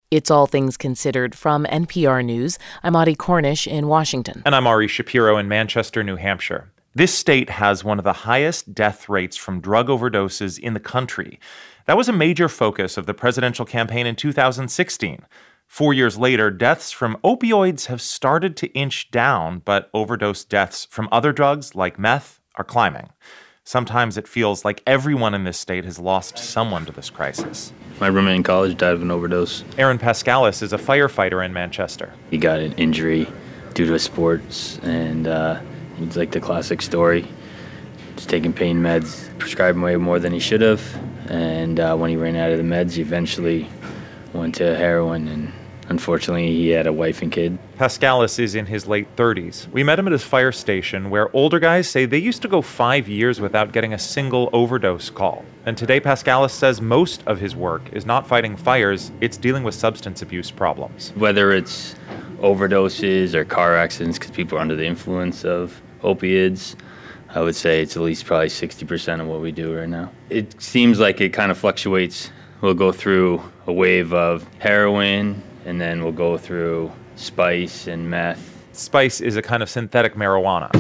It's All Things Considered from NPR News. I'm Audie Cornish in Washington. And I'm Ari Shapiro in Manchester, New Hampshire. This state has one of the highest death rates from drug overdoses in the country. That was a major focus of the presidential campaign in 2016. 4 years later, deaths from opioids have started to inch down, but overdose deaths from other drugs like meth are climbing. Sometimes it feels like everyone in this state has lost someone to this crisis. My roommate in college died of an overdose. Aaron Pascalis is a firefighter in Manchester. He got an injury due to sports, and it's like the classic story. Just taking pain meds, prescribed way more than he should have, and when he ran out of the meds, he eventually went to heroin, and unfortunately, he had a wife and kid. Pascalis is in his late 30s. We met him at his fire station, where older guys say they used to go 5 years without getting a single overdose call. And today, Pascalis says most of his work is not fighting fires, it's dealing with substance abuse problems. Whether it's overdoses or car accidents because people are under the influence of opiates, I would say it's at least probably 60% of what we do right now. It seems like it kind of fluctuates. We'll go through a wave of heroin, and then we'll go through spice and meth. Spice is a kind of synthetic marijuana.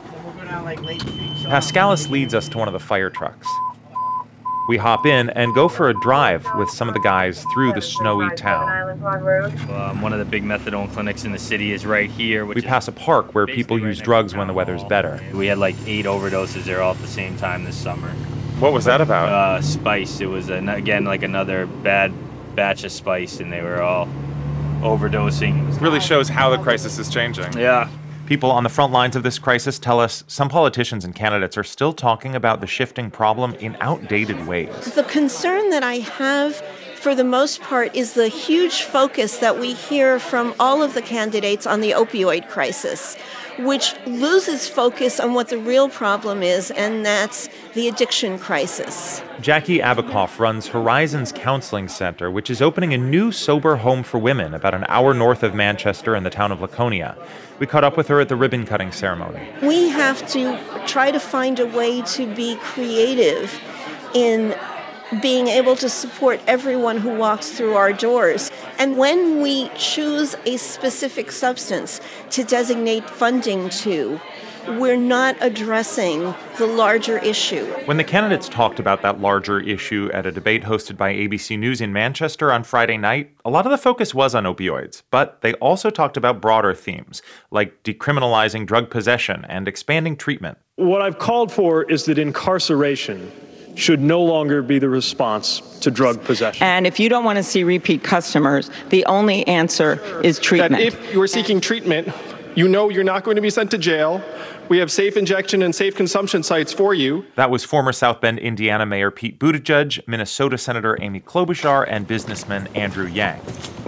Pascalis leads us to one of the fire trucks. We hop in and go for a drive with some of the guys through the snowy town. One of the big methadone clinics in the city is right here. We pass a park where people use drugs when the weather's better. We had like 8 overdoses there all at the same time this summer. What was that about? Spice. It was, again, like another bad batch of spice, and they were all overdosing. It really shows how the crisis is changing. Yeah. People on the front lines of this crisis tell us some politicians and candidates are still talking about the shifting problem in outdated ways. The concern that I have, for the most part, is the huge focus that we hear from all of the candidates on the opioid crisis, which loses focus on what the real problem is, and that's the addiction crisis. Jackie Abakoff runs Horizons Counseling Center, which is opening a new sober home for women about an hour north of Manchester in the town of Laconia. We caught up with her at the ribbon-cutting ceremony. We have to try to find a way to be creative in being able to support everyone who walks through our doors. And when we choose a specific substance to designate funding to, we're not addressing the larger issue. When the candidates talked about that larger issue at a debate hosted by ABC News in Manchester on Friday night, a lot of the focus was on opioids, but they also talked about broader themes, like decriminalizing drug possession and expanding treatment. What I've called for is that incarceration should no longer be the response to drug possession. And if you don't want to see repeat customers, the only answer is treatment. That if you're seeking treatment, you know you're not going to be sent to jail. We have safe injection and safe consumption sites for you. That was former South Bend, Indiana Mayor Pete Buttigieg, Minnesota Senator Amy Klobuchar, and businessman Andrew Yang.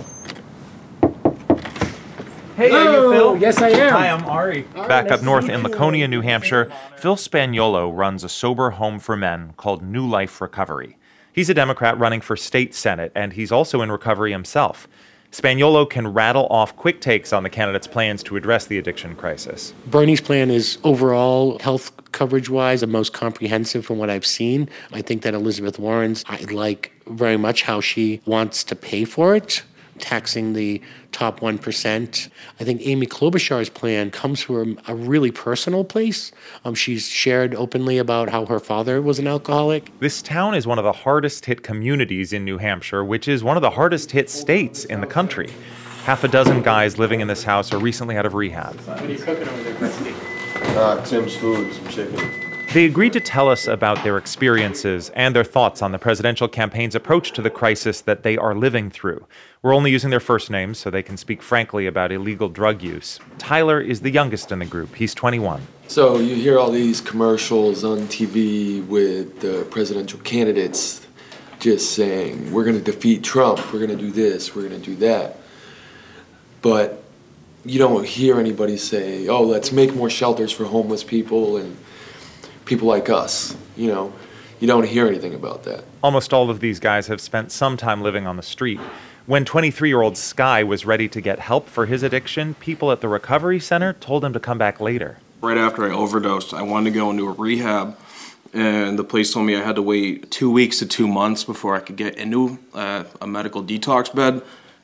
Hey, hello. Are you Phil? Yes, I am. Hi, I'm Ari. Back up north in Laconia, New Hampshire, Phil Spagnuolo runs a sober home for men called New Life Recovery. He's a Democrat running for state senate, and he's also in recovery himself. Spagnuolo can rattle off quick takes on the candidates' plans to address the addiction crisis. Bernie's plan is overall health coverage-wise the most comprehensive from what I've seen. I think that Elizabeth Warren's, I like very much how she wants to pay for it, taxing the top 1%. I think Amy Klobuchar's plan comes from a really personal place. She's shared openly about how her father was an alcoholic. This town is one of the hardest hit communities in New Hampshire, which is one of the hardest hit states in the country. Half a dozen guys living in this house are recently out of rehab. What are you cooking over there, Presky? Tim's Food, some chicken. They agreed to tell us about their experiences and their thoughts on the presidential campaign's approach to the crisis that they are living through. We're only using their first names so they can speak frankly about illegal drug use. Tyler is the youngest in the group. He's 21. So you hear all these commercials on TV with the presidential candidates just saying, we're going to defeat Trump, we're going to do this, we're going to do that. But you don't hear anybody say, oh, let's make more shelters for homeless people and people like us. You don't hear anything about that. Almost all of these guys have spent some time living on the street. When 23-year-old Sky was ready to get help for his addiction, people at the recovery center told him to come back later. Right after I overdosed, I wanted to go into a rehab, and the place told me I had to wait 2 weeks to 2 months before I could get into a medical detox bed.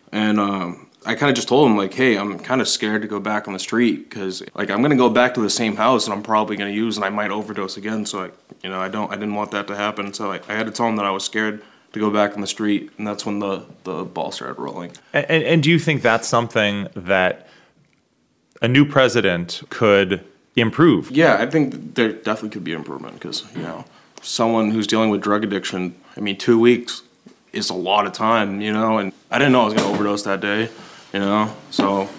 And I kind of just told him, like, hey, I'm kind of scared to go back on the street because, like, I'm going to go back to the same house and I'm probably going to use and I might overdose again. So, I didn't want that to happen. So I had to tell him that I was scared to go back on the street. And that's when the ball started rolling. And do you think that's something that a new president could improve? Yeah, I think there definitely could be improvement because, someone who's dealing with drug addiction, 2 weeks is a lot of time, and I didn't know I was going to overdose that day, so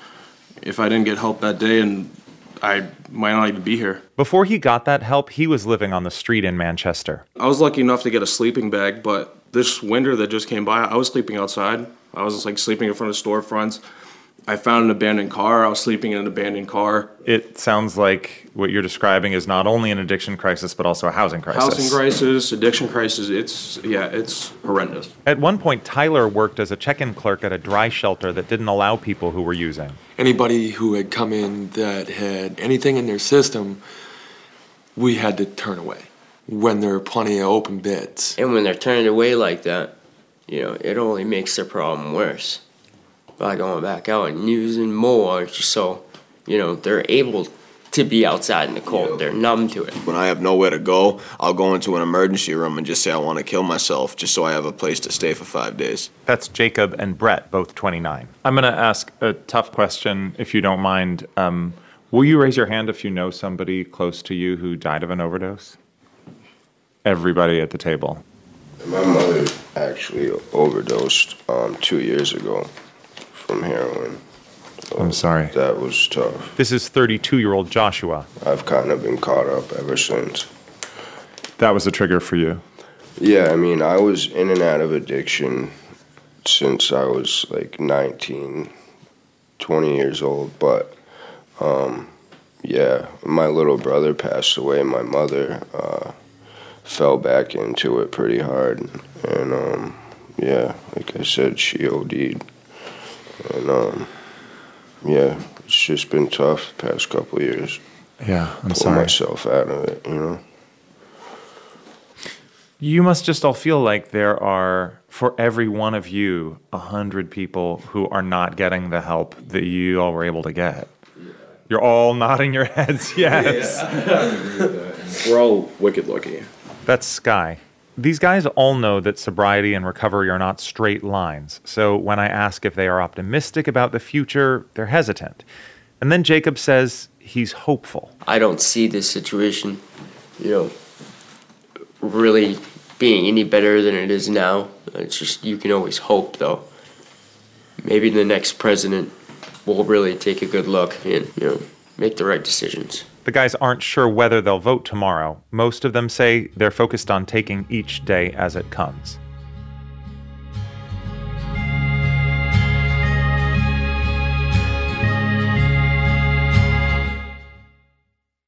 if I didn't get help that day, and I might not even be here. Before he got that help, he was living on the street in Manchester. I was lucky enough to get a sleeping bag, but this winter that just came by, I was sleeping outside. I was sleeping in front of storefronts. I found an abandoned car. I was sleeping in an abandoned car. It sounds like what you're describing is not only an addiction crisis, but also a housing crisis. Housing crisis, addiction crisis, it's horrendous. At one point, Tyler worked as a check-in clerk at a dry shelter that didn't allow people who were using. Anybody who had come in that had anything in their system, we had to turn away when there were plenty of open beds. And when they're turned away like that, it only makes the problem worse. By going back out and using more, so they're able to be outside in the cold. They're numb to it. When I have nowhere to go, I'll go into an emergency room and just say I want to kill myself just so I have a place to stay for 5 days. That's Jacob and Brett, both 29. I'm going to ask a tough question, if you don't mind. Will you raise your hand if you know somebody close to you who died of an overdose? Everybody at the table. My mother actually overdosed 2 years ago. From heroin. So I'm sorry. That was tough. This is 32-year-old Joshua. I've kind of been caught up ever since. That was a trigger for you? Yeah, I was in and out of addiction since I was 19, 20 years old. But, my little brother passed away. My mother fell back into it pretty hard. And, like I said, she OD'd. And, it's just been tough the past couple of years. Yeah, I'm sorry. Pull myself out of it, You must just all feel like there are, for every one of you, 100 people who are not getting the help that you all were able to get. You're all nodding your heads, yes. Yeah. We're all wicked lucky. That's Sky. These guys all know that sobriety and recovery are not straight lines, so when I ask if they are optimistic about the future, they're hesitant. And then Jacob says he's hopeful. I don't see this situation, really being any better than it is now. It's just, you can always hope, though. Maybe the next president will really take a good look and, make the right decisions. The guys aren't sure whether they'll vote tomorrow. Most of them say they're focused on taking each day as it comes.